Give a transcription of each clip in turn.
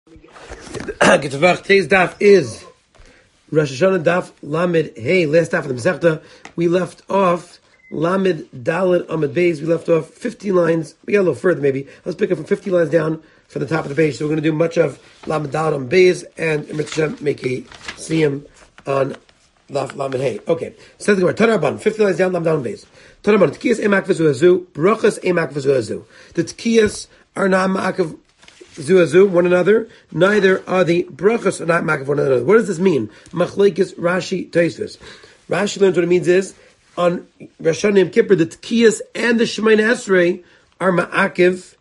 Today's daf is Rosh Hashanah daf Lamed Hey. Last daf of the Masechta, we left off Lamed Dalet Amud Beis. We left off 50 lines. We got a little further maybe. Let's pick up from 50 lines down from the top of the page. So we're going to do much of Lamed Dalet Amud Beis and make a siyum on Lamed Hey. Okay. Says the Gemara, Tanarban, 50 lines down, Lamed Dalet Amud Beis. Tanarban, Tkiyas Emak V'Zuhazu, Brachas Emak V'Zuhazu. The Tkiyas are not Ma'akav Zuazu, one another. Neither are the brachas are not makav one another. What does this mean? Machlekes Rashi Tosfos. Rashi learns what it means is on Rosh Hashanah Yom Kippur, the Tkiyas and the Shemoneh Esrei are ma'akiv.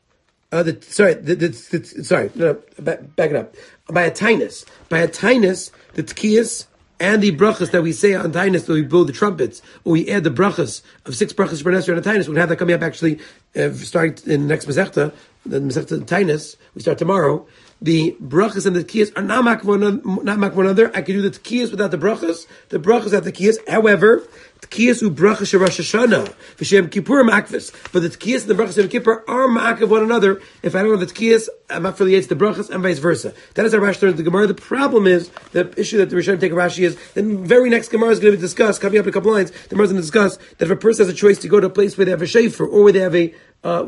Back it up. By a tinus, the Tkiyas and the brachas that we say on Tainus, that we blow the trumpets, or we add the brachas of 6 brachas per Nesri on a Tainus, we're going to have that coming up actually, starting in the next Masechta, the Masechta Tainus, we start tomorrow. The brachas and the tkiyas are not mak one another. I can do the tkiyas without the brachas without the tkiyas. However, tkiyas u brachas Rosh Hashanah v'shem Kippur makvis. But the tkiyas and the brachas of Kippur are mak of one another. If I don't have the tkiyas, I'm affiliated to the brachas and vice versa. That is how Rashi learns the Gemara. The problem is, the issue that the Rishonim take of Rashi is, the very next Gemara is going to be discussed, coming up in a couple lines, the Gemara is going to discuss that if a person has a choice to go to a place where they have a shefer, or where they have a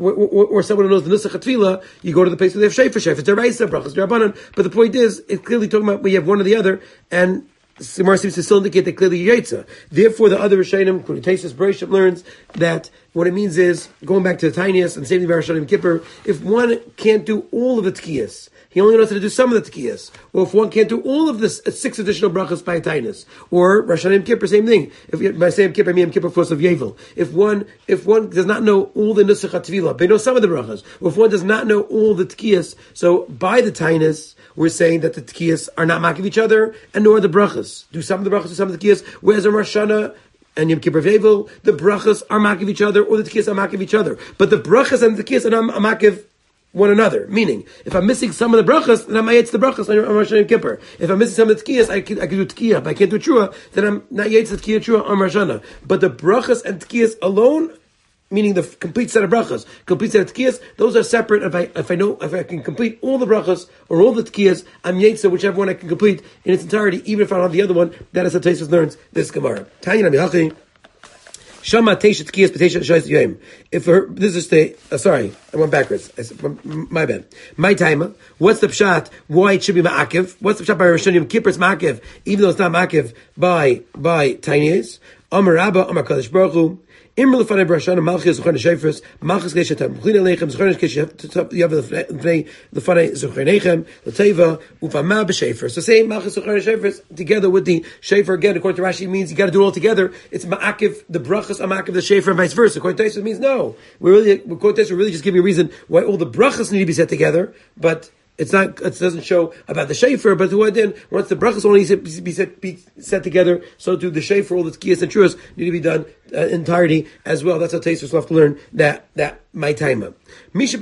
or someone who knows the nusach hatfila, you go to the place where they have shefer. It's deraisa, brachas derabanan. But the point is, it's clearly talking about where you have one or the other, and Gemara seems to still indicate that clearly Yaitza. Therefore, the other Rishonim, including Tosfos Bereshit, learns that what it means is, going back to the tiniest and saving the Rosh Hashanah Kippur, if one can't do all of the tkiyas, he only knows how to do some of the tkiyas. Or if one can't do all of the 6 additional brachas by a tinus. Or Rosh Hashanah Kippur, same thing. If by saying Kippur, I mean Kippur force of Yevel. If one does not know all the nusach hatvila, but he knows some of the brachas. Or if one does not know all the tkiyas, so by the tinus, we're saying that the tkiyas are not makiv each other, and nor the brachas. Do some of the brachas, do some of the tkiyas. Whereas in Rosh Hashanah and Yom Kippur Vevel, the brachas are makiv each other, or the tkiyas are makiv each other. But the brachas and the tkiyas are not makiv one another. Meaning, if I'm missing some of the brachas, then I'm yetz the brachas on Rosh Hashanah Kippur. If I'm missing some of the tkiyas, I can do tkiyah, but I can't do trua, then I'm not yetz the tkiyah trua on Rosh Hashanah. But the brachas and tkiyas alone, meaning the complete set of brachas, complete set of tkiyas, those are separate. If I can complete all the brachas or all the tkiyas, I'm yetza whichever one I can complete in its entirety, even if I don't have the other one. That is how Tosfos learns this Gemara. Tanya Nami Shama Teisha Tkiyas B'Teisha Shais Yom. If this is sorry, I went backwards. My bad. My timer. What's the pshat? Why it should be ma'akiv? What's the pshat by Rosh Hashanah Yom Kippur? It's ma'akiv, even though it's not ma'akiv by tinies. Amar Rabba, Amar Kadosh Baruch Hu. Imr lefanei brashana malchus zuchar neshefres malchus geshetam chlina leichem zuchar geshetam yav lefanei zuchar nechem leteva ufama b'shefer. So say malchus zuchar neshefres together with the shefer again. According to Rashi, means you got to do it all together. It's ma'akiv the brachas are ma'akiv the shefer and vice versa. According to Tosfos, means no. We're really just giving a reason why all the brachas need to be set together, but it's not. It doesn't show about the shefer, but then once the brachas only be set together, so do the shefer, all the tkiyas and truas need to be done entirety as well. That's how Tosfos will have to learn that my time. What if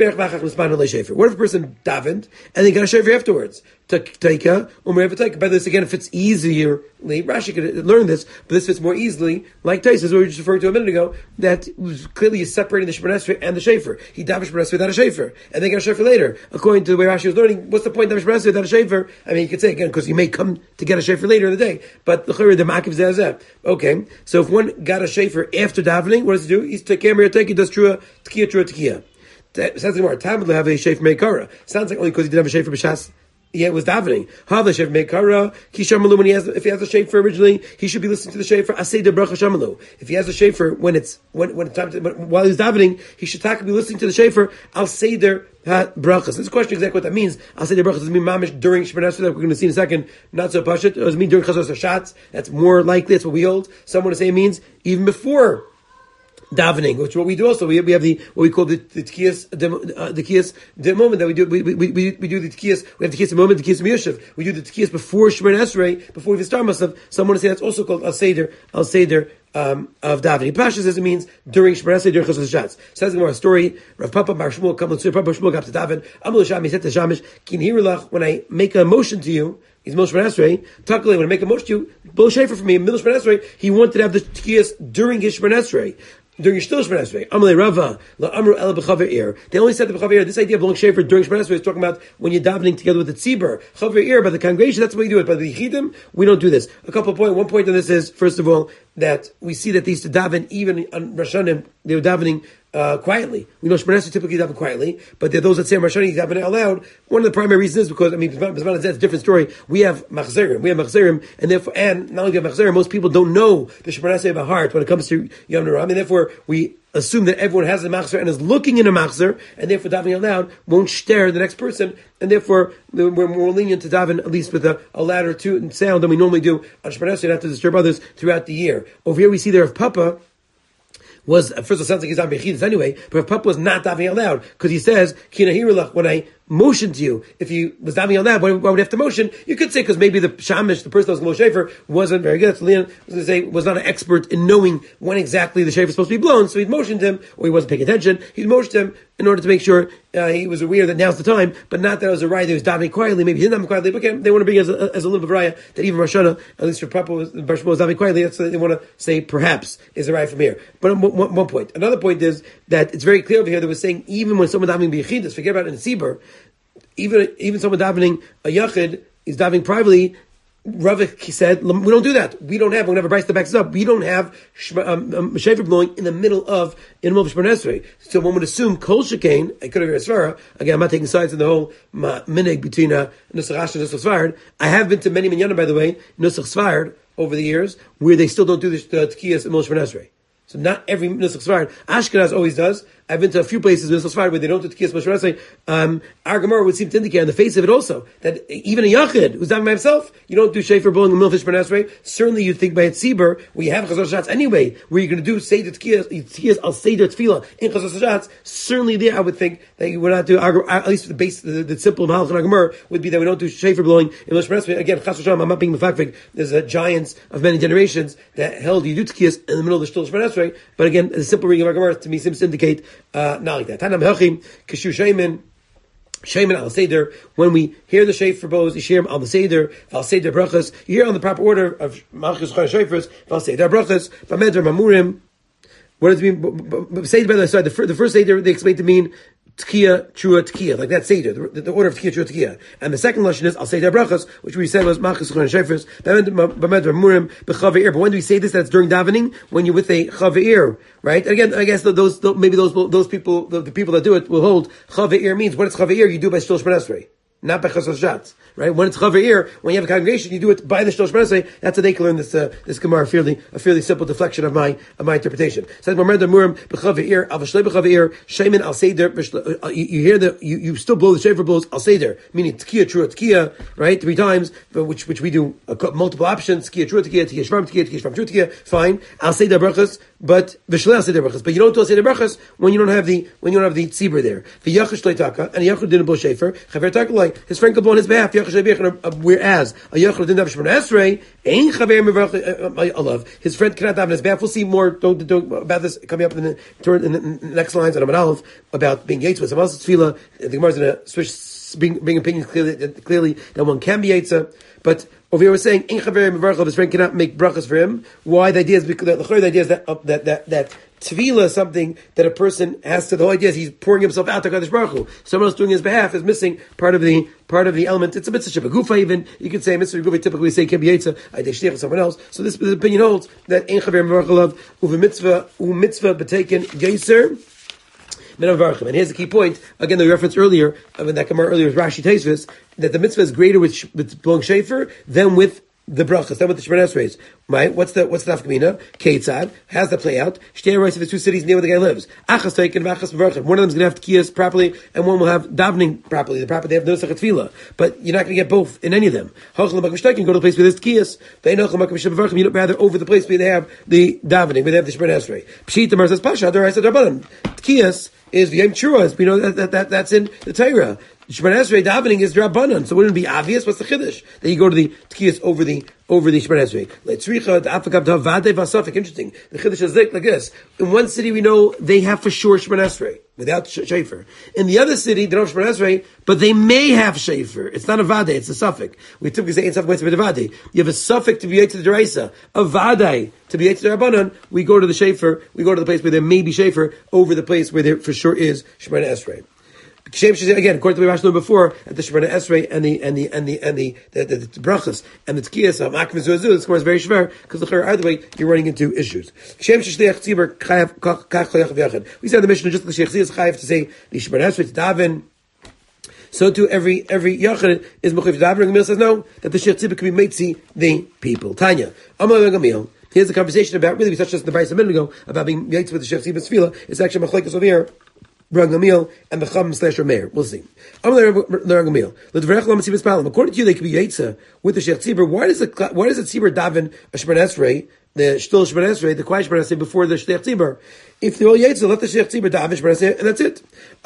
a person davened and they got a shefer afterwards? Taika, by this again, if it's easier, Rashi could learn this, but this fits more easily, like Tosfos, what we were just referring to a minute ago, that clearly is separating the Shemoneh Esrei and the shefer. He davened Shemoneh Esrei without a shefer, and they got a shefer later. According to the way Rashi was learning, what's the point of Shemoneh Esrei without a shefer? I mean, you could say again, because you may come to get a shefer later in the day, but the makiv zeh. Okay, so if one got a shefer after davening, what does he do? He's he does trua tkiyah. Sounds like more Talmud have a shefer meikara. Sounds like only because he didn't have a shefer b'shas. Yeah, it was davening. Have the shefer meikara. Kishamalu when if he has a shefer originally, he should be listening to the shefer. Asay de bracha shamalu. If he has a shefer when it's time to, while he's davening, he should be listening to the shefer. I'll say their brachas. This question exactly what that means. I'll say the brachas does it mean mamish during Shemoneh Esrei that we're going to see in a second. Not so pashut. Does it mean during chazos hashatz? That's more likely. That's what we hold. Someone to say it means even before davening, which what we do also. We have the what we call the tkiyas, the tkiyas, the moment that we do. We do the tkiyas. We have the tkiyas the moment, the tkiyas miyushav. We do the tkiyas before Shemoneh Esrei, before we even start Masav. Someone to say that's also called al seder of davening. Pasha says it means during Shemoneh Esrei, during Chazos Hashatz. Says the story. Rav Papa Bar Shmuel comes to Papa Shmuel got to daven. Amul Sham he said to Shamish, "Kin hirulach when I make a motion to you." He's Mil Shemoneh Esrei. Takale, when I make a motion to you, blow shefer for me. In Mil Shemoneh Esrei, he wanted to have the tkiyas during his Shemoneh Esrei. during Shtil Shemon Esrei. Amalei Rava, Amru El B'Chaver. They only said the B'Chaver. This idea of blowing shofar during Shemon Esrei is talking about when you're davening together with the tzibur. Chaver by the congregation, that's the way you do it. By the Yichidim, we don't do this. A couple of points. One point on this is, first of all, that we see that they used to daven even on Rosh Hashanah. They were davening quietly. We know Shemon Esrei typically daven quietly, but there are those that say Rosh Hashanah daven out loud. One of the primary reasons is because, B'zman it's a different story. We have machzerim, and therefore, and not only do we have machzerim, most people don't know the Shemon Esrei by heart when it comes to Yom Nora. And therefore, we assume that everyone has a machzer and is looking in a machzer, and therefore davening out loud won't stare the next person, and therefore we're more lenient to daven at least with a louder sound than we normally do on Shemon Esrei, not to disturb others throughout the year. Over here we see there of Papa was, first of all, sounds like he's on Bechidus anyway, but if Papa was not davening out loud, because he says, Kina Hirulach, when I motioned to you, if he was davening out loud, why would he have to motion? You could say, because maybe the shamish, the person that was going to blow shofar, wasn't very good. So Leon was going to say, was not an expert in knowing when exactly the shofar is supposed to be blown, so he motioned him, or he wasn't paying attention, he motioned him in order to make sure he was aware that now's the time, but not that it was a riot that he was davening quietly, maybe he didn't daven quietly, but they want to bring as a little bit of raya that even Rosh Hashanah, at least for Papa, was davening quietly, that's they want to say perhaps is a riot from here. But one point. Another point is that it's very clear over here that we're saying even when someone davening b'yechidus, forget about it in Tzibur, even someone davening a yachid is davening privately. Ravik said, we don't do that. We're going to have a Bryce that backs us up. We don't have shofar blowing in the middle of Shemon Esrei. So one would assume Kol Shekain, I could have heard Svara. Again, I'm not taking sides in the whole minig between Nusach Rashi and Nusach Sfarad. I have been to many minyanim, by the way, Nusach Sfarad over the years, where they still don't do the Tkiyas in Shemon Esrei. So not every Nusach Sfarad. Ashkenaz always does. I've been to a few places in Nusach Sfarad where they don't do Tkiyas Moshe Rabbeinu. Our Gemara would seem to indicate on the face of it also that even a Yachid who's davening by himself, you don't do shofar blowing in Milfish B'nasrei. Certainly you'd think by a Tzibur, where you have Chazar Shatz anyway, where you're going to do Seder Tkiyas al Seder Tefillah in Chazar Shatz, certainly there I would think that you would not do, at least the base, the simple Mahalach in our Gemara would be that we don't do shofar blowing in Milfish B'nasrei. Again, Chas V'Shalom, I'm not being mefakvik. There's giants of many generations that held you do Tkiyas in the middle of the Shtul B'nasrei. But again, the simple reading of our Gemara to me seems to indicate not like that. Tanam Hachim Kishu Shayman al Seder. When we hear the shofar blows, you hear al Seder, al Seder brachas. You hear on the proper order of Malchus Chon Shofars, al Seder brachas, Bameder Mamurim. What does it mean? Seder by the side. The first Seder they explain to mean Tkiya, Trua, Tkiya, like that Seder, the order of Tkiya, Trua, Tkiya. And the second lashon is Al Seder Brachas, which we said was Malchus Chon Shofars, Bamed Murim, B'Chaveir. But when do we say this? That's during davening, when you're with a Chaveir, right? And again, I guess those people, the people that do it will hold Chaveir means when it's Chaveir, you do by Shtul Shemon Esrei, not by Chazar Shatz. Right? When it's Chaveir, when you have a congregation, you do it by the Shlosh B'nasrei. That's how they can learn this Gemara, a fairly simple deflection of my interpretation. Says Mamer Murim b'Chaveir, al v'shlei b'Chaveir, Shaymin al Seder. You hear you still blow the shofar blows al Seder, meaning Tkiya, Trua, Tkiya, right? 3 times, which we do multiple options: Tkiya, Trua, Tkiya, Tkiya, Shvam, Tkiya, Shvam, Trua, Tkiya. Fine, al Seder brachas, but v'shlei al Seder brachas. But you don't do al Seder brachas when you don't have the tzibur there. The Yachid shlei taka, and Yachid didn't blow shofar. Chaver taka like his friend could blow on his behalf. Whereas a Yachid didn't have Shemon Esrei, ain't Chaver Mevarach Alav. His friend cannot have his behalf. We'll see more about this coming up in the next lines on Amud Aleph about being Yitzvah. Some else Tefillah. The Gemara is going to switch, bring opinions clearly that one can be Yitzvah. But over here we're saying ain't Chaver Mevarach Alav. His friend cannot make brachas for him. Why? The idea is because the idea is that Tefillah is something that a person has to. The whole idea is he's pouring himself out to Kadosh Baruch Hu. Someone else doing his behalf is missing part of the element. It's a mitzvah gufa even. You could say mitzvah gufa. Typically, we say can be yitzah. I take shliach of someone else. So this opinion holds that ein chaver mevarchalav uve mitzvah betaken geiser. And here's the key point. Again, the reference earlier in that Gemara earlier was Rashi Tosfos that the mitzvah is greater with blowing shofar than with the brachas, then with the Shemon Esrei, right? What's the nafkamina? Keitzad, how's that play out? Shtei rights of the 2 cities near where the guy lives. Achas teiken, v'achas v'varchim. One of them's going to have tkiyas properly, and one will have davening properly. They have no tefillah, but you're not going to get both in any of them. Hochlem makom shteiken, go to the place where there's tkiyas. Ve'enochlem makom v'varchim. You'd rather over the place where they have the davening, where they have the Shemon Esrei. Pshit the says pasha, the Raisa Darbanan. Tkiyas is v'yem churras. We know that's in the Torah. Shemana Esrei davening is Rabbanan, so wouldn't it be obvious? What's the chiddush? That you go to the Tkiyas over the Shemana Esrei. Leitzricha Afakav Vade Vasafik. Interesting. The chiddush is like this. In one city we know they have for sure Shemana Esrei without Shefer. In the other city they don't have Shemana Esrei, but they may have Shefer. It's not a Vade, it's a suffix. We typically say Ein Safik Vade. You have a suffix to be to the Deraisa, a Vade to be to the Rabbanan. We go to the Shefer. We go to the place where there may be Shefer over the place where there for sure is Shemana Esrei. Again, according to what we mentioned before, at the Shemana Esrei and the brachas and the tkiyas of Akim and Zuazu, the score is very shver because either way you're running into issues. We said the mission just like Sheikh is chayav to say the Shemana Esrei to daven. So too every yachid is mechuyev to daven. Gamil says no, that the Sheikh Tzibur can be meitzi the people. Tanya, Amar Gamil. Here's a conversation about really we touched just in the Bryce a minute ago about being meitzi with the Sheikh Tzibur's tefillah. It's actually machlekes over here. Gamil and the Chum / Rameir. We'll see. According to you, they could be Yetza with the Sheikh Tzibur. Why does the Tzibur daven a Shemana Esrei, the Shtul Shemana Esrei, the quiet Shemana Esrei before the Sheikh Tzibur? If they're all Yetza, let the Sheikh Tzibur daven Shemana Esrei, and that's it.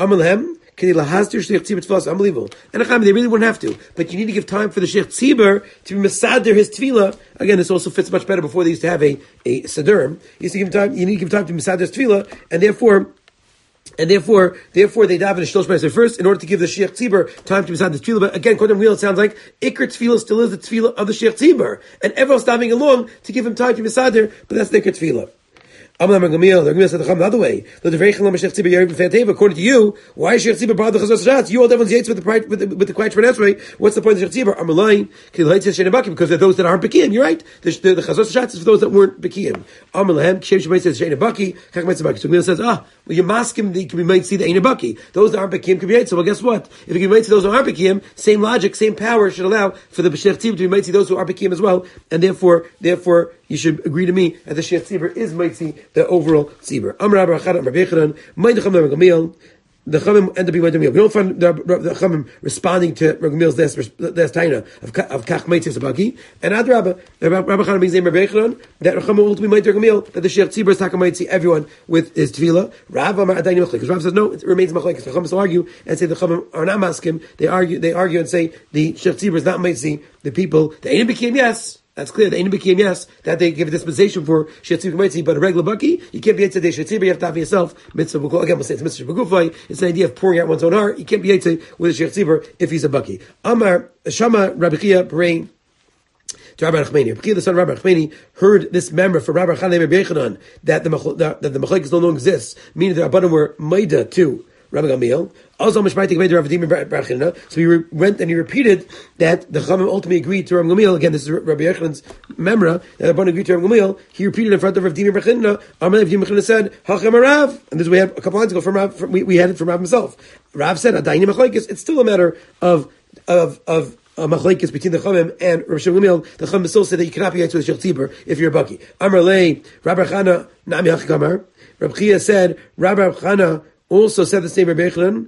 Unbelievable. And they really wouldn't have to, but you need to give time for the Sheikh Tzibur to be Mesader his tefillah. Again, this also fits much better before they used to have a Sederim. You need to give time to Mesader his tefillah, and therefore they daven a Shlosh B'Esrei first in order to give the Sheikh Tzibur time to beside the tefillah. But again, according to Real, it sounds like Iker tefillah still is the tefillah of the Sheikh Tzibur, and everyone's davening along to give him time to Mesader, but that's the Iker tefillah. The Gamil said the other way. According to you, why is Sheikh Tzibur bothered the Chazos Hashatz? You all everyone's yates with the quiet Shemana Esrei. What's the point of Sheikh Tzibur? Because they're those that aren't Bekiyim. You're right. The Chazos Hashatz is for those that weren't Bekiyim. So Gamil says, well, you mask him, they can be made see the Ein Baki. Those that aren't Bekiyim can be made. So well, guess what? If you can be made see those who aren't Bekiyim, same logic, same power should allow for the Sheikh Tzibur to be made see those who are Bekiyim as well. And therefore, you should agree to me that the Sheikh Tzibur is made see the overall tzibur. The Chachamim end up being Gamil. We don't find the Chachamim responding to Gamil's last taina of Kach Meitzis Abaki. And Adrabah, Rabbi Chanan brings name Rabbi Yechanan, that Chachamim will ultimately Gamil, that the Sheikh Tzibur is Takamitzi everyone with his tefillah. Rav Amar Adayni Machlekes. Because Rav says no, it remains Machlekes. The Chachamim still argue and say the Chachamim are not maskim. They argue and say the Sheikh Tzibur is not Meitzi the people. The Ein B'Kiyim, yes. That's clear. The Ein B'Kiyim, yes, that they give a dispensation for Sheikh Tzibur Meitzi, but a regular Baki, you can't be Yetzei de Sheikh Tzibur, you have to have yourself, mitzvah B'Kol. Again, we'll say it's mitzvah B'Gufay. It's the idea of pouring out one's own heart. You can't be Yetzei with a Sheikh Tzibur if he's a Baki. Amar, Shama, Rabbi Chia, praying to Rabbi Nachmani. Rabbi Chia, the son of Rabbi Nachmani, heard this member from Rabbi Chanan Rabbi Yechanan that the Machlekes no longer exists, meaning the Rabbanim were Maida to Rabbi Gamil. Also, so he went and he repeated that the Chachamim ultimately agreed to Rabbi Gamil. Again, this is Rabbi Yechanan's memra that Rabbanim agreed to Rabbi Gamil. He repeated in front of Rav Dimi Bar Chinna. Amalei Dimi Bar Chinna said, "Hachem Rav," and this we had a couple lines ago from Rav. We had it from Rav himself. Rav said, "Adayni Machlekes." It's still a matter of machlekes between the Chachamim and Rabbi Shimon Gamil. The Chachamim still say that you cannot be to the Sheikh Tzibur if you're a Baki. Amar lei Rabbi Chana Nami Hachikamar. Rabbi Chia said Rabbi Chana also said the same Rabbi Yechanan,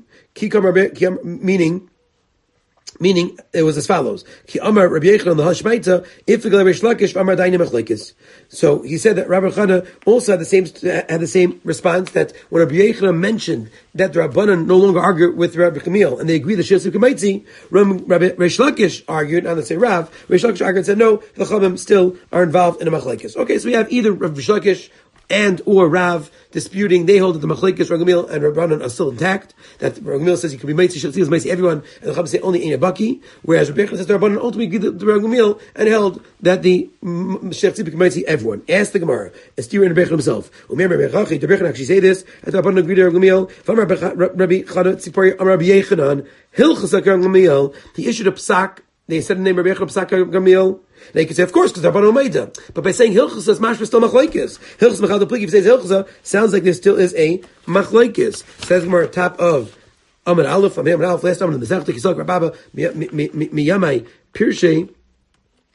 meaning it was as follows. Ki Amar Rabbi Yechanan the Hashmaita, if the Reish Lakish Amar Daini Machlekes. So he said that Rabbi Chana also had the same response, that when Rabbi Yechanan mentioned that the Rabbanan no longer argue with Rabbi Gamil and they agree that Sheikh Tzibur Meitzi, Rabbi Reish Lakish argued, and let's say Rav, Reish Lakish argued and said no, the Chachamim still are involved in a Machlekes. Okay, so we have either Rabbi Reish Lakish and or Rav disputing. They hold that the Machlekes, Rabbi Gamil and Rabbanan are still intact. That Rabbi Gamil says you can be Meitzi, Sheikh Tzibur Meitzi everyone, and the Chachamim say only Ein Baki. Whereas Rabbi Yechanan says the Rabbanan ultimately agreed to Rabbi Gamil and held that the Sheikh Tzibur can Meitzi everyone. Ask the Gemara. Esther and Rabbi Yechanan himself. Rabbi Yechanan actually say this. That the Rabbanan agreed to Rabbi Gamil. From Rabbi Chana Tzipori Rabbi Yechanan Hilchas Rabbi Gamil. He issued a psak. They said the name Rabbi Yechanan psak Gamil. Now you can say, of course, because Rabbanan Omeida. But by saying Hilchasa, it's mashma still machlekes. Hilchasa mechal deplik. If he says Hilchasa, sounds like there still is a machlekes. Says more top of Amar Aleph. Last time in the Zechta Kisok Rabba Miyamai Pirshe.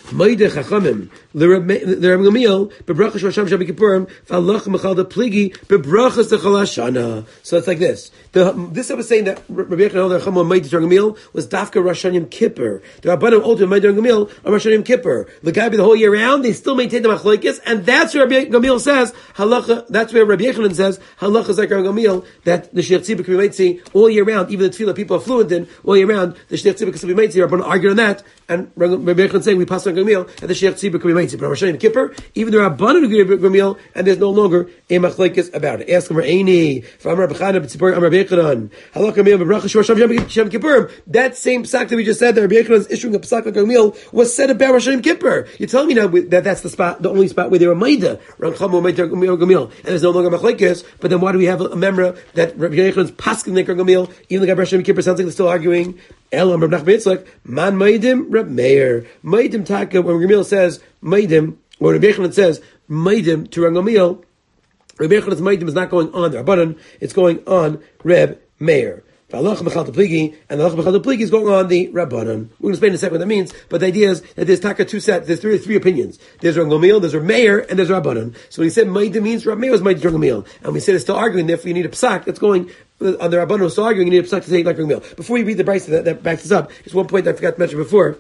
Moide Chachamim l'Rab Gamliel bebrachas Rosh Hashanah Kippurim v'halach mechal the pligi bebrachas Chol Hashana. So it's like this. This was saying that Rabbi Yechon the Chacham Moide Gamliel was Dafka Rosh Hashanah Kippur. The Rabbanim ultimately Moide Gamliel on Rosh Hashanah Kippur. The guy the whole year round they still maintain the machlokes, and that's where Rabbi Gamliel says halacha. That's where Rabbi Yechon says halacha is like Rabbi Gamliel that the Shliach Tzibur can be made all year round, even the tefillah people are fluent in all year round. The Shliach Tzibur can be made. Rabbanim argue on that, and Rabbi Yechon saying we pass on Gamliel and the Shliach Tzibur can be made. But on Rosh Hashanah Kippur, even the Rabbanim agree with Gamliel, and there's no longer a machlokes about it. Ask him Ra'ini from Rabbi Chana b'Tzipor Rabbi Yechon halacha Gamliel b'brachas Rosh Hashanah Kippurim. That same psak that we just said that Rabbi Yechon is issuing a psak like Gamliel was said about Rosh Hashanah Kippur. You're telling me now that that's the spot, the only spot where they were Maida, Gamliel, and there's no longer machlokes. But then why do we have a memra that Rabbi Yechon is paskin like Gamliel, even like Rosh Hashanah Kippur sounds like they're still arguing? Elam Rab Nachman Yitzchak man Maidim Rab Meir Maidim Taka. When Gamliel says Maidim, or Rabbi Yechon says Maidim to Rab Gamliel, Rabbi Yechon's Maidim is not going on the Rabbanan, it's going on Reb Meir. And the Halach B'chal Pligi is going on the Rabbanan. We're going to explain in a second what that means, but the idea is that there's taka two sets, there's three opinions. There's Rab Gamliel, there's Rab Meir, and there's Rabbanan. So when he said Maidim means Rab Meir was Maidim Rab Gamliel. And we said it's still arguing, therefore you need a psak that's going on the Rabbanan who's still arguing, you need a psak to say like Rab Gamliel. Before we read the brayso that backs this up, there's one point I forgot to mention before.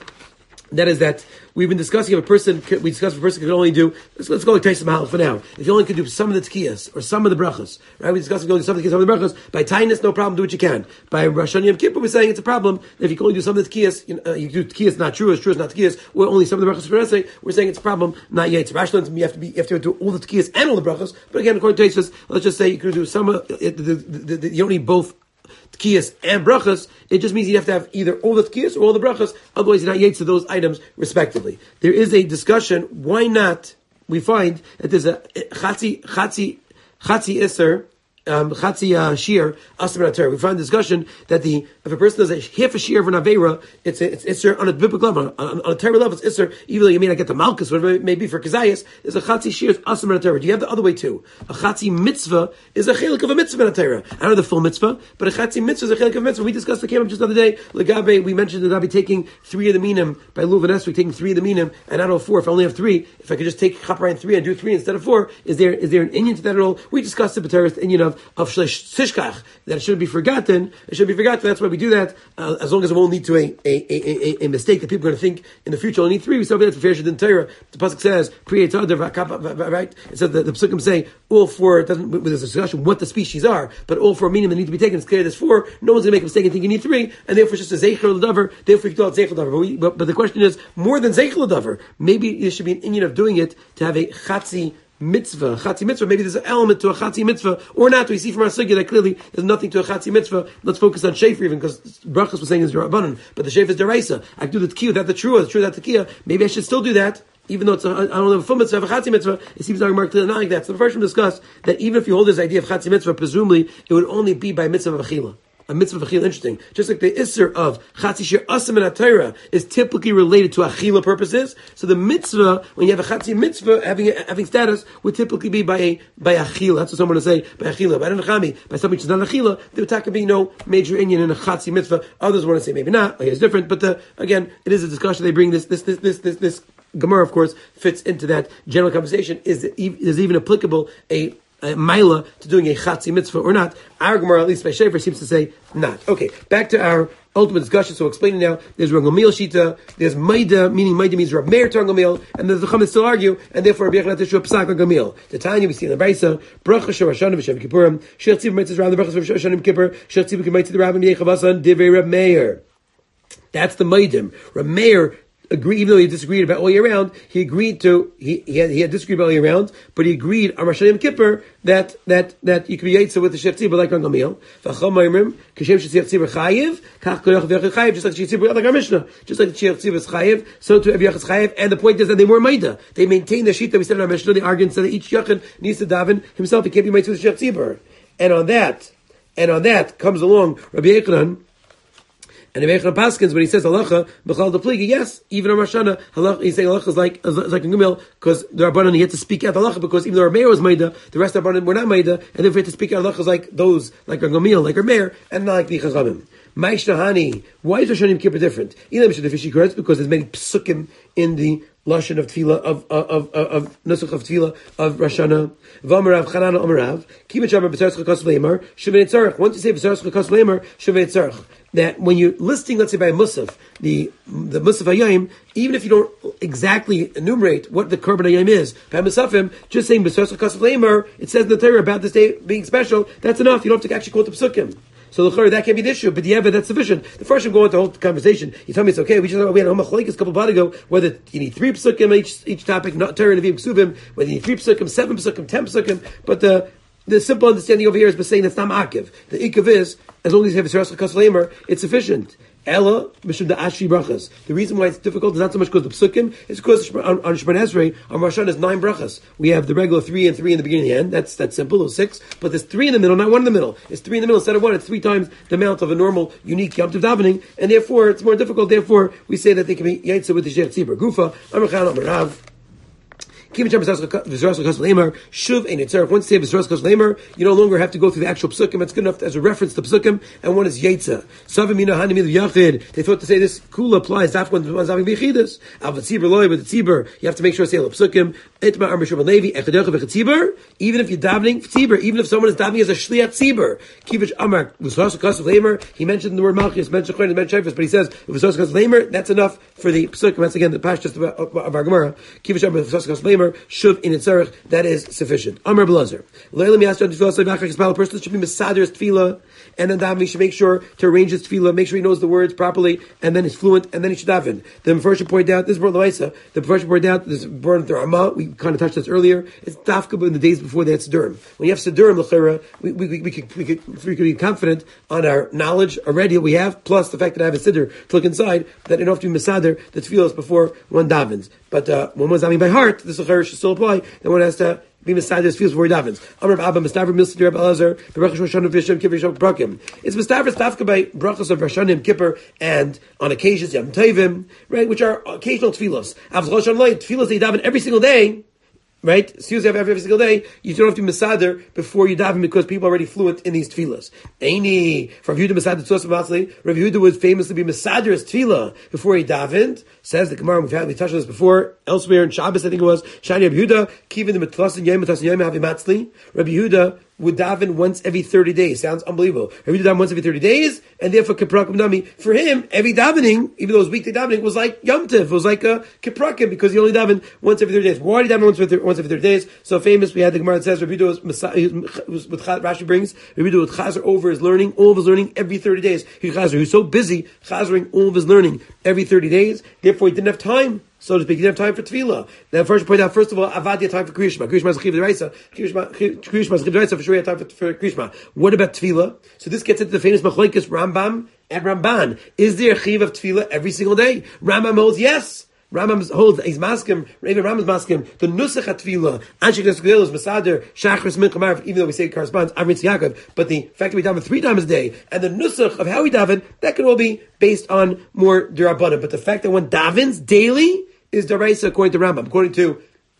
That is that we've been discussing if a person can only do, let's go like Taisus Mahal for now. If you only could do some of the tkiyas or some of the brachas, right? We're discussing going to some of the tkiyas, some of the brachas. By tainus, no problem, do what you can. By Rosh Hashanah Yom Kippur, we're saying it's a problem. If you can only do some of the tkiyas, you do tkiyas not true is not tkiyas, or only some of the brachas for Nesei, we're saying it's a problem, not yet. It's rational, you have to do all the tkiyas and all the brachas. But again, according to Taisus, let's just say you could do some of, you don't need both tkiyas and brachas. It just means you have to have either all the tkiyas or all the brachas, otherwise you're not yates to those items respectively. There is a discussion, why not, we find that there's a chatzi iser, chatzi shear, asr. We find a discussion that if a person does half a shear of an avera, it's iser on a biblical level, on a Torah level, it's iser, even though you may not get the malchus, whatever it may be for kazayas, there's a chatzi shear, asr. Do you have the other way too? A chatzi mitzvah is a chelik of a mitzvah in a Torah. I don't know the full mitzvah, but a chatzi mitzvah is a chelik of a mitzvah. We discussed the came just the other day, Legabe, we mentioned that I'll be taking 3 of the minim, by Luv and Esri, taking 3 of the minim, and I don't have 4. If I only have 3, if I could just take chaparine 3 and do 3 instead of 4, is there an inyan to that at all? We discussed the B'teres inyan of shishkach, that it shouldn't be forgotten. It should be forgotten. That's why we do that. As long as it won't lead to a mistake that people are going to think in the future only need 3. We say that's fair shadin Torah. The pasuk says right. It says the pasukim say all 4. It doesn't. There's a discussion what the species are, but all 4 meaning that need to be taken. It's clear there's 4. No one's going to make a mistake and think you need 3, and therefore it's just a zeichel l'davar. Therefore you call it zeichel l'davar. But the question is more than zeichel l'davar. Maybe there should be an inyan of doing it to have a chatzi mitzvah. Maybe there's an element to a chatzi mitzvah, or not. We see from our sugya that clearly there's nothing to a chatzi mitzvah. Let's focus on shefer even, because brachas was saying is rabbanon, but the shefer is deraisa. I do the tkiyah without the true without the tkiyah. Maybe I should still do that, even though I don't have a full mitzvah, I have a chatzi mitzvah. It seems not clearly not like that. So the first one discussed that even if you hold this idea of chatzi mitzvah, presumably it would only be by mitzvah of achila. A mitzvah of achila, interesting. Just like the isser of chatzi shir asam and atayra is typically related to achila purposes, so the mitzvah, when you have a chatzi mitzvah having status, would typically be by achila. That's what someone would say, by achila. By anachami, by something which is not achila, there would be no major inyan in a chatzi mitzvah. Others want to say maybe not. It's different, but again, it is a discussion. They bring this Gemara, of course, fits into that general conversation. Is even applicable a maila to doing a chatzi mitzvah or not? Our Gemara, at least by Shefer, seems to say not. Okay, back to our ultimate discussion. So explaining now, there's Rab Gamliel Shita, there's Maida, meaning Maida means Rab Meir to Rab Gamliel, and there's the Chachamim still argue, and therefore Rabbi Yechon Tishu Psak Rab Gamliel. The Tanya we see in the Brayso, Bracha Shor Hashanah v'Shem Kippurim, Sheikh Tzibur Mitzvah around the Brachas of Hashanah Kippur, Sheikh Tzibur Mitzvah the Rabbi Yechav Divrei Rab Meir. That's the Maidim. Rab Meir agreed, even though he disagreed about all year round, he agreed to, he had disagreed about all year round, but he agreed on Rosh Hashanah Kippur that you could be Yitzah with the Shech Tzibur like on Gamliel. V'chom Ma'imrim, Kishem Shech Tzibur Chayiv, Kach Kodach V'yachid Chayiv, just like Shech Tzibur, like our Mishnah, just like the Shech Tzibur is Chayiv, so to V'yachid Chayiv, and the point is that they were Maida. They maintain the sheet that we said in our Mishnah, they argue and said that each Yachid needs to daven himself, he can't be Yitzah with the Shech Tzibur. And on that comes along Rabbi Yechon, and Rabbi Yechon Paskins, when he says halacha b'chal the pligi, yes, even on Rosh Hashanah, halacha, he's saying halacha is like a Gimel, because the Rabbanan, he had to speak out halacha, because even though Rameir was Maida, the rest of the Rabbanan were not Maida, and therefore he had to speak out halacha like those, like a Gimel, like Rameir, and not like the Chachamim. Maishnahani. Why is Rosh Hashanah Yom Kippur different? Because there's many psukim in the lashon of tefillah of nusach of tefillah of Rosh Hashanah. V'amarav Chanana Amarav Kibet Shamar B'Tzaras Chakas Leimar Shavei Tzarich. Once you say B'Tzaras Chakas Leimar Shavei Tzarich, that when you're listing, let's say by a musaf, the musaf hayayim, even if you don't exactly enumerate what the korban hayayim is, by musafim, just saying B'Tzaras Chakas Leimar, it says in the Torah about this day being special. That's enough. You don't have to actually quote the psukim. So that can't be the issue, but yeah, but that's sufficient. The first I'm going to the whole conversation. You tell me it's okay. We had a machlokes a couple of ago whether you need 3 psukim each topic, not Torah Nevi'im Ksuvim, whether you need 3 psukim, 7 psukim, 10 psukim. But the simple understanding over here is by saying that's not ma'akiv. The ikav is as long as you have a Chakas Leimar, it's sufficient. Ella, Mishum the Ashi Brachas. The reason why it's difficult is not so much because of the psukim, it's because on Shemon Esrei, on Rosh Hashanah is 9 brachas. We have the regular 3 and 3 in the beginning and the end. That's simple, those 6. But there's 3 in the middle, not 1 in the middle. It's 3 in the middle instead of 1. It's 3 times the amount of a normal, unique Yom Tov davening, and therefore it's more difficult. Therefore, we say that they can be Yaitza with the Sher Tzibur. Gufa, Amrachan, Amarav. Once you say V'Zras Chakas Leimar, you no longer have to go through the actual psukim. It's good enough as a reference to psukim, and one is Yetza. They thought to say this kula applies to when one's having bechidus. But the tzibur, you have to make sure to say psukim. Even if you're davening tzibur, even if someone is davening as a shliach tzibur, Kivich Amar V'Zras Chakas Leimar, he mentioned the word Malchus, mentioned Choin, mentioned Shayfus, but he says V'Zras Chakas Leimar, that's enough for the psukim. That's again the pashtus of our Gemara. Kivich Amar V'Zras Chakas Leimar. Shuv in itzarich, that is sufficient. Amar Blazer. A person should be mesader's tefillah, and then davening should make sure to arrange his tefillah, make sure he knows the words properly, and then he's fluent, and then he should daven. The Mepharshim should point out, this is brought Lamaisa, the Mepharshim should point out, this is brought in the Ramah, we kind of touched this earlier, it's dafka in the days before they had Siddurim. When you have Siddurim, l'chera, we could be confident on our knowledge already we have, plus the fact that I have a Siddur to look inside, that enough to be mesader, the tefillah is before one davens. But when one's davening by heart, this l'chera should still apply, then one has to be Mestavis feels before he davens. Amar Abba Mestaver Milsa Reb Elazar Berachos Rosh Hashanah V'Yishem Kippur Yishem Brakim. It's Mestaver Stavka by brachos of Rosh Hashanah Kippur and on occasions Yom Tovim, right, which are occasional tefillos. Avos Rosh Hashanah tefillos they daven every single day. Right? Seriously, every single day, you don't have to be Mesader before you daven because people are already fluent in these tefillas. Eini, from Yehuda Mesader Tzos Matzli, Rabbi Yehuda would famously be Mesader as tefillah before he davened. Says the Gemara, we touched on this before, elsewhere in Shabbos, I think it was, Shani Rabbi Yehuda, Kivin the Metlasin Yom Havi Matzli, Rabbi Yehuda would daven once every 30 days. Sounds unbelievable. Rabbi Yehuda daven once every 30 days, and therefore Kiprakim Nami. For him, every davening, even though it was weekday davening, was like Yom Tiv. It was like a Kiprakim, because he only davened once every 30 days. Why did he daven once every 30 days? So famous, we had the Gemara that says, Rabbi Yehuda was with Rashi brings, Rabbi Yehuda would chazer over his learning, all of his learning, every 30 days. He was so busy chazering all of his learning every 30 days, therefore he didn't have time, so to speak. He didn't have time for tefillah. Now, first point out, first of all, Avad had time for Krishma. Krishma is a chiv d'oraisa. Krishma is a chiv d'oraisa, for sure he had time for Krishma. What about tefillah? So this gets into the famous machlokes Rambam and Ramban. Is there a chiv of tefillah every single day? Rambam holds yes. Rambam holds, he's maskim, even Rambam's maskim, the nusach tefillah, Anshik Nesgil is Masader, Shachris Mincha Marv, even though we say it corresponds, Avrin Yaakov, but the fact that we daven 3 times a day, and the nusach of how we daven, that can all be based on more D'Rabbanan. But the fact that one davens daily is D'Oraisa according to Rambam. According to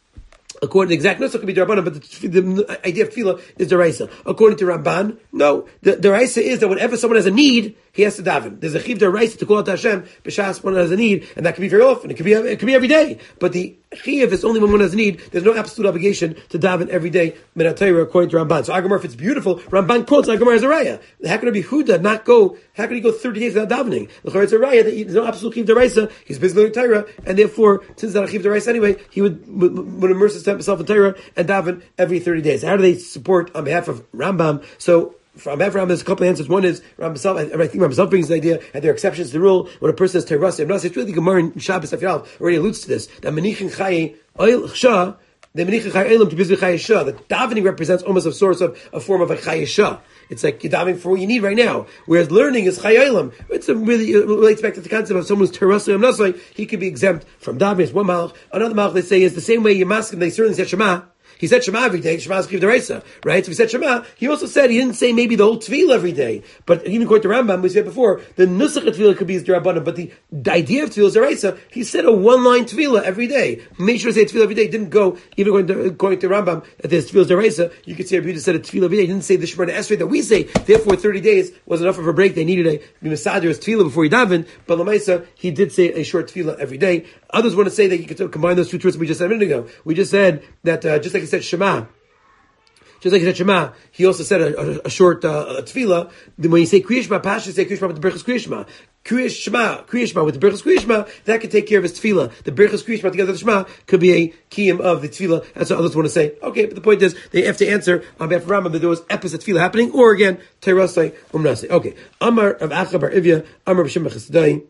the exact nusach could be D'Rabbanan, but the idea of tefillah is D'Oraisa. According to Ramban, no. The D'Oraisa is that whenever someone has a need, he has to daven. There's a chiv d'oraisa to call out to Hashem, b'shas one has a need, and that can be very often. It could be every day. But the chiv is only when one has a need. There's no absolute obligation to daven every day, minat Torah, according to Ramban. So Agamar, if it's beautiful, Ramban quotes Agamar as a raya. How can it be Huda not go? How can he go 30 days without davening? It's a raya that there's no absolute chiv d'oraisa. He's busy learning Torah, and therefore, since it's not a chiv d'oraisa anyway, he would immerse himself in Torah and daven every 30 days. How do they support on behalf of Rambam? So from Avraham, there's a couple of answers. One is Rambam himself, and I think Rambam himself brings the idea, and there are exceptions to the rule. When a person says Teras, it's really the Gemara in Shabbos Afyal already alludes to this. That Menichin Chaye Oil Shah, the Menichin Chaye Oilam to Bizri Chaye Shah. The davening represents almost a source of a form of a Chaye Shah. It's like you're davening for what you need right now. Whereas learning is Chaye Oilam. It's a really it relates back to the concept of someone who's Teras Nasai. He could be exempt from davening. It's one malach. Another malach they say is the same way you're masking. They certainly say Shema. He said Shema every day. Shema is Chiv D'Oraisa, right? So he said Shema. He also said he didn't say maybe the whole Tefillah every day, but even according to Rambam, we said before, the Nusach of Tefillah could be his D'Rabbanan, but the idea of Tefillah is D'Oraisa. He said a one-line Tefillah every day. Make sure to say Tefillah every day. Didn't go even according to Rambam that there's Tefillah D'Oraisa. You could say Rabbi Yehuda said a Tefillah every day. He didn't say the Shemona Esrei that we say. Therefore, 30 days was enough of a break. They needed a Mesader's Tefillah before he davened. But Lamaisa, he did say a short Tefillah every day. Others want to say that you could combine those two truths we just said a minute ago. We just said that just like he said Shema. Just like he said Shema, he also said a short tefillah. Then when you say Kriya Shema, Pasha say Kriya Shema with the Berachos Kriya Shema. Kriya Shema with the Berachos Kriya Shema, that could take care of his tefillah. The Berachos Kriya Shema together with the Shema could be a kiyum of the tefillah. That's what others want to say. Okay, but the point is, they have to answer on behalf of Rambam that there was episode tefillah happening, or again, Teirasai Umnasai. Okay. Amar of Acha Bar Ivya, Amar B'Shem B'Chesidai.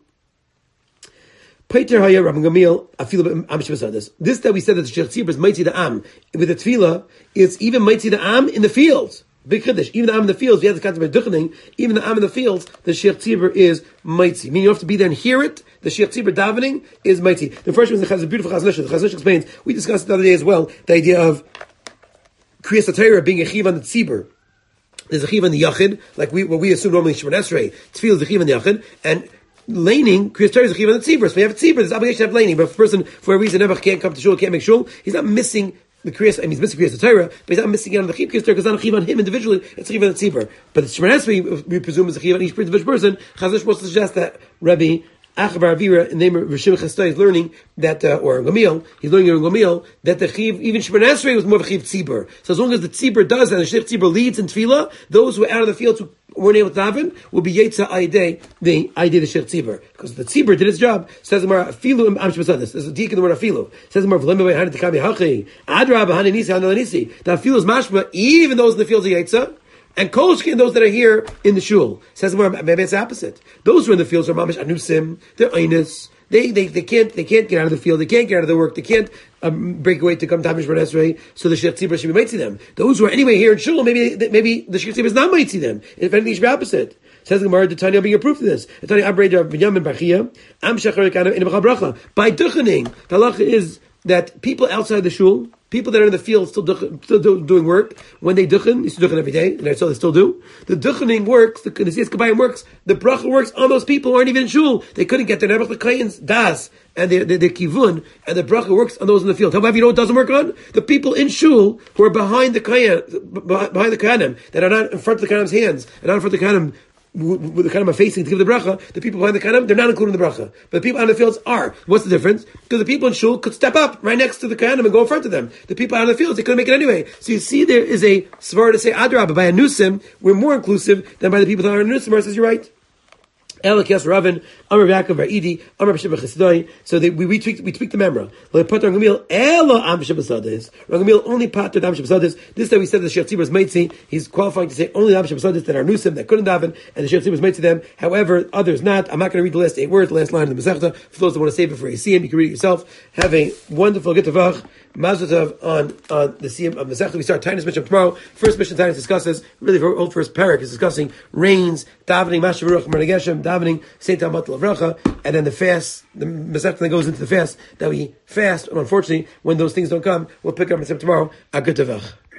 Peter Haya Rabban Gamil Afilu Am Shebasades. This that we said that the Sheikh Tzibur is mighty the Am with the tefillah, it's even mighty the Am in the fields. Big Chiddush. Even the Am in the fields, we have the concept of duchening. Even the Am in the fields, the Sheikh Tzibur is mighty. Meaning you have to be there and hear it. The Sheikh Tzibur davening is mighty. The first one is a beautiful Chazon Ish. The Chazon Ish explains. We discussed it the other day as well. The idea of Kriyas HaTorah being a chiv on the Tzibur. There's a chiv on the Yachid, like what we assume normally Shemon Esrei. Tefillah is a chiv on the Yachid, and laning, Kriyas Torah is a chiv on the tzibur. So we have a tzibur, there's an obligation to have laning. But if a person, for a reason, never can't come to shul, can't make shul, he's not missing the Kriyas, he's missing Kriyas Torah, but he's not missing out on the chiv Kriyas Torah, because it's not a chiv on him individually, it's a chiv on the tzibur. But the Shemon Esrei, we presume, is a chiv on each individual person. Chazon Ish wants to suggest that Rabbi Acha Bar Avira, in the name of Rishim Chestai, is learning that, or Gamil, he's learning in Gamil, that the chiv, even Shemon Esrei was more of a chiv tzibur. So as long as the tzibur does, and the Sheikh tzibur leads in tefillah, those who are out of the fields who weren't able to daven will be Yetza Aidei, the Sheikh tzibur. Because the tzibur did its job. Says the Gemara, Afilu Am Shebasades. There's a deek in the word Afilu. Says the Gemara, V'lemei Hani Tekami Hachi, Adrab Hani Nisi Hani Nisi. The Afilu is mashma, even those in the fields of Yetza, and Kolshkin, those that are here in the shul. Says the Gemara, maybe it's the opposite. Those who are in the fields are mamish anusim, they're einis. They can't get out of the field. They can't get out of the work. They can't break away to come to Hamish Esrei. So the Sheikh Tzibur should be mighty them. Those who are anyway here in shul, maybe the Sheikh Tzibur is not mighty them. If anything, it should be opposite. Says the Gemara, the Tanya being a proof of this. The Tanya Abreda Binyamin Barchia Am Shachar Kana in Bracha. By duchening, the halacha is that people outside the shul, people that are in the field still doing work, when they duchen, used to duchen every day, and so they still do. The duchening works, the Nesiyas Kabayim works, the bracha works on those people who aren't even in shul. They couldn't get their Nebuch L'Kayin's das, and their kivun, and the bracha works on those in the field. However, you know what it doesn't work on? The people in shul who are behind the Kayanim, that are not in front of the Kayim's hands, and not in front of the Kayanim, with the Kayanim are facing to give the bracha, the people behind the Kayanim, they're not including the bracha. But the people out in the fields are. What's the difference? Because the people in shul could step up right next to the Kayanim and go in front of them. The people out in the fields, they couldn't make it anyway. So you see there is a svar to say, Adrabah, by a nusim, we're more inclusive than by the people that are in nusim. Says, you're right. Elikias Ravin, Amar Yaakov Bar Idi, Amar B'Shem B'Chesidai. So we tweaked the memra. Pater Gamil Elo Am Shebasades. Gamil only pater Am Shebasades. This that we said the Sheikh Tzibur is mitzi. He's qualifying to say only Am Shebasades that are nusim that couldn't daven, and the Sheikh Tzibur is mitzi them. However, others not. I'm not going to read the last 8 words, the last line of the Masechta. For those that want to save it for a siyum, you can read it yourself. Have a wonderful good tavach. Mazel tov on the siyum of Masechta. We start Tainus Mishnah tomorrow. First Mishnah Tainus discusses really for old first parak is discussing rains, davening, Mashav Ruach Mernageshem, davening, Seitam Batal Avracha, and then the fast. The Masechta then goes into the fast that we fast. And unfortunately, when those things don't come, we'll pick up Masechta tomorrow. A good tavach.